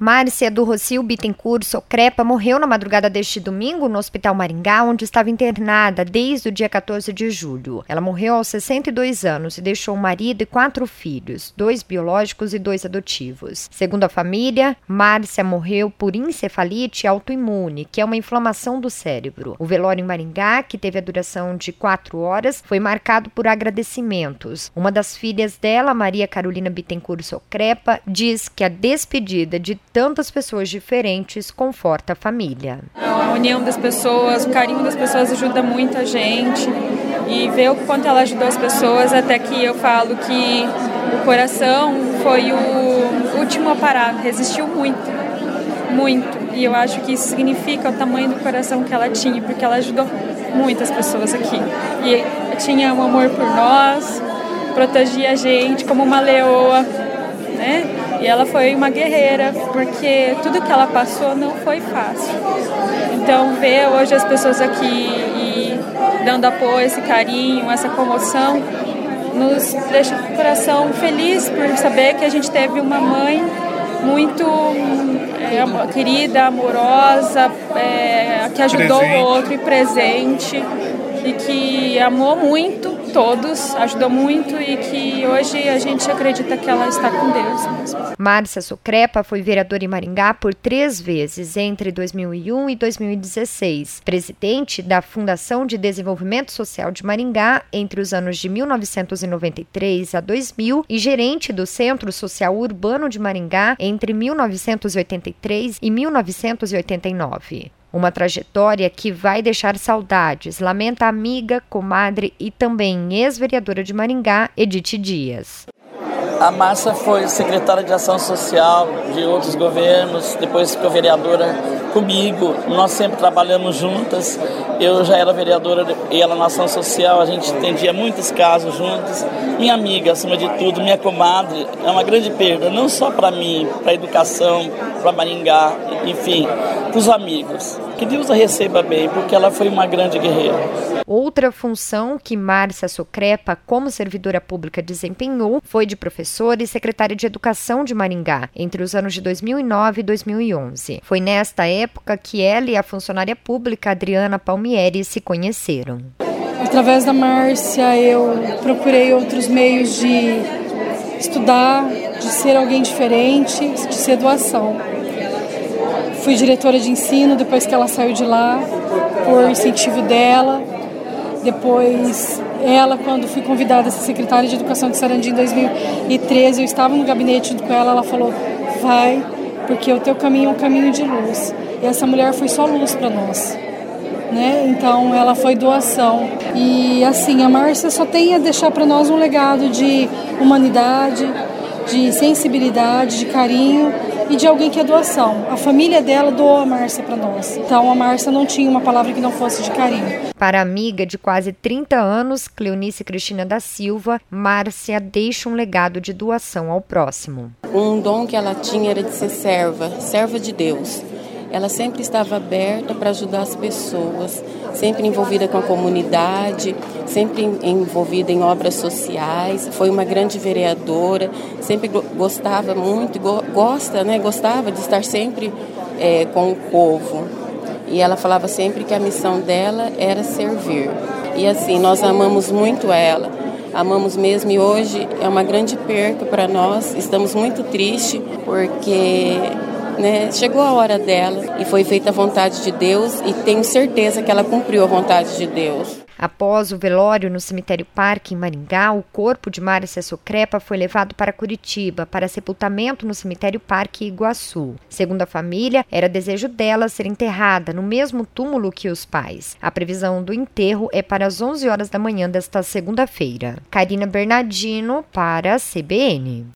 Márcia do Rocio Bittencourt Socrepa morreu na madrugada deste domingo no Hospital Maringá, onde estava internada desde o dia 14 de julho. Ela morreu aos 62 anos e deixou um marido e 4 filhos, 2 biológicos e 2 adotivos. Segundo a família, Márcia morreu por encefalite autoimune, que é uma inflamação do cérebro. O velório em Maringá, que teve a duração de 4 horas, foi marcado por agradecimentos. Uma das filhas dela, Maria Carolina Bittencourt Socrepa, diz que a despedida de tantas pessoas diferentes conforta a família. A união das pessoas, o carinho das pessoas ajuda muito a gente, e ver o quanto ela ajudou as pessoas, até que eu falo que o coração foi o último a parar, resistiu muito, e eu acho que isso significa o tamanho do coração que ela tinha, porque ela ajudou muitas pessoas aqui, e tinha um amor por nós, protegia a gente como uma leoa, né? E ela foi uma guerreira, porque tudo que ela passou não foi fácil. Então, ver hoje as pessoas aqui e dando apoio, esse carinho, essa comoção, nos deixa o coração feliz por saber que a gente teve uma mãe muito querida, amorosa, que ajudou o outro e presente, e que amou muito todos, ajudou muito, e que hoje a gente acredita que ela está com Deus mesmo. Márcia Socrepa foi vereadora em Maringá por 3 vezes, entre 2001 e 2016, presidente da Fundação de Desenvolvimento Social de Maringá entre os anos de 1993 a 2000 e gerente do Centro Social Urbano de Maringá entre 1983 e 1989. Uma trajetória que vai deixar saudades, lamenta a amiga, comadre e também ex-vereadora de Maringá, Edith Dias. A Márcia foi secretária de Ação Social de outros governos, depois ficou vereadora comigo. Nós sempre trabalhamos juntas. Eu já era vereadora e ela na Ação Social, a gente atendia muitos casos juntos. Minha amiga, acima de tudo, minha comadre, é uma grande perda, não só para mim, para a educação, para Maringá, enfim, para os amigos. Que Deus a receba bem, porque ela foi uma grande guerreira. Outra função que Márcia Socrepa, como servidora pública, desempenhou foi de professora e secretária de Educação de Maringá, entre os anos de 2009 e 2011. Foi nesta época que ela e a funcionária pública Adriana Palmieri se conheceram. Através da Márcia, eu procurei outros meios de estudar, de ser alguém diferente, de ser doação. Fui diretora de ensino depois que ela saiu de lá, por incentivo dela. Depois, ela, quando fui convidada a ser secretária de Educação de Sarandi em 2013, eu estava no gabinete junto com ela, ela falou, vai, porque o teu caminho é um caminho de luz. E essa mulher foi só luz para nós, né? Então, ela foi doação. E, assim, a Márcia só tem a deixar para nós um legado de humanidade, de sensibilidade, de carinho e de alguém que é doação. A família dela doou a Márcia para nós. Então a Márcia não tinha uma palavra que não fosse de carinho. Para a amiga de quase 30 anos, Cleonice Cristina da Silva, Márcia deixa um legado de doação ao próximo. Um dom que ela tinha era de ser serva de Deus. Ela sempre estava aberta para ajudar as pessoas, sempre envolvida com a comunidade, sempre envolvida em obras sociais. Foi uma grande vereadora, sempre gostava muito, gostava de estar sempre com o povo. E ela falava sempre que a missão dela era servir. E assim, nós amamos muito ela, amamos mesmo, e hoje é uma grande perca para nós. Estamos muito tristes porque chegou a hora dela e foi feita a vontade de Deus, e tenho certeza que ela cumpriu a vontade de Deus. Após o velório no Cemitério Parque, em Maringá, o corpo de Márcia Socrepa foi levado para Curitiba para sepultamento no Cemitério Parque Iguaçu. Segundo a família, era desejo dela ser enterrada no mesmo túmulo que os pais. A previsão do enterro é para as 11 horas da manhã desta segunda-feira. Karina Bernardino para a CBN.